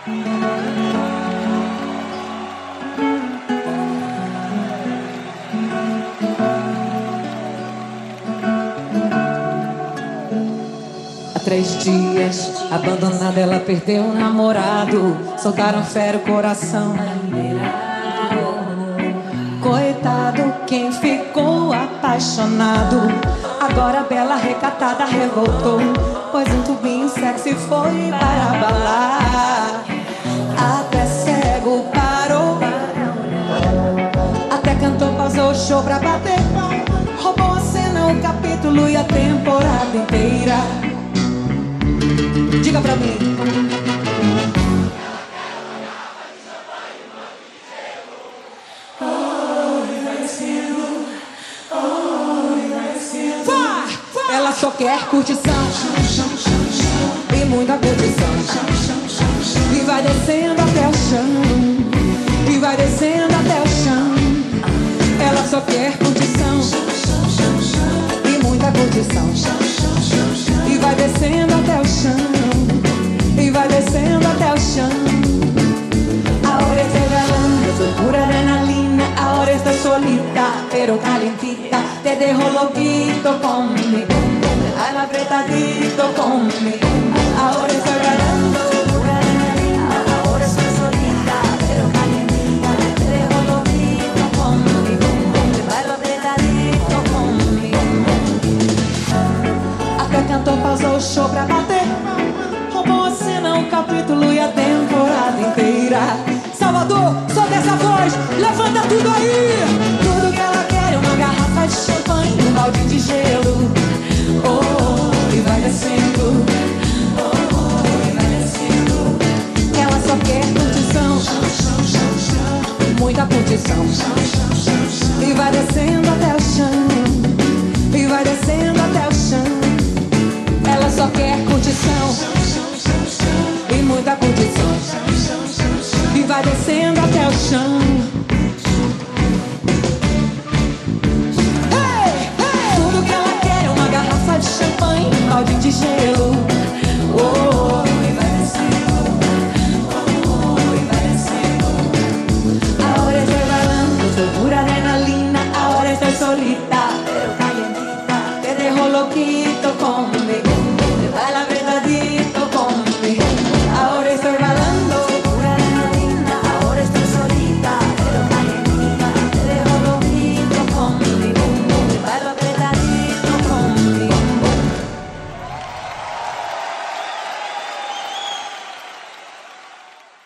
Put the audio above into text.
Há 3 dias, abandonada, ela perdeu o namorado. Soltaram fera o coração. Coitado, quem ficou apaixonado. Agora a bela recatada revoltou, pois um tubinho sexy foi para balar. Até cego parou, até cantou, pausou o show pra bater. Roubou a cena, o capítulo e a temporada inteira. Diga pra mim. Ela só quer curtição e muita curtição. E vai descendo até o chão, e vai descendo até o chão. Ela só quer curtição e muita curtição. E vai descendo até o chão, e vai descendo até o chão. Ahora estoy ganando, soy pura adrenalina. Ahora estoy solita, pero calentita. Te dejo loquito conmigo, al apretadito conmigo. Ahora estoy ganando, soy pura adrenalina. Ahora estoy solita, pero calentita. Te dejo loquito conmigo, al apretadito conmigo. Até cantou, pausou o show pra bater. Roubou a cena, um capítulo e a temporada inteira. Salvador, solta essa voz, levanta tudo aí. Tudo que ela quer é uma garrafa de champanhe, um balde de gelo. Oh, e vai descendo. Oh, e vai descendo. Ela só quer curtição, muita curtição. E vai descendo até o chão, e vai descendo até o chão. Ela só quer curtição e muita curtição. E vai descendo até o chão,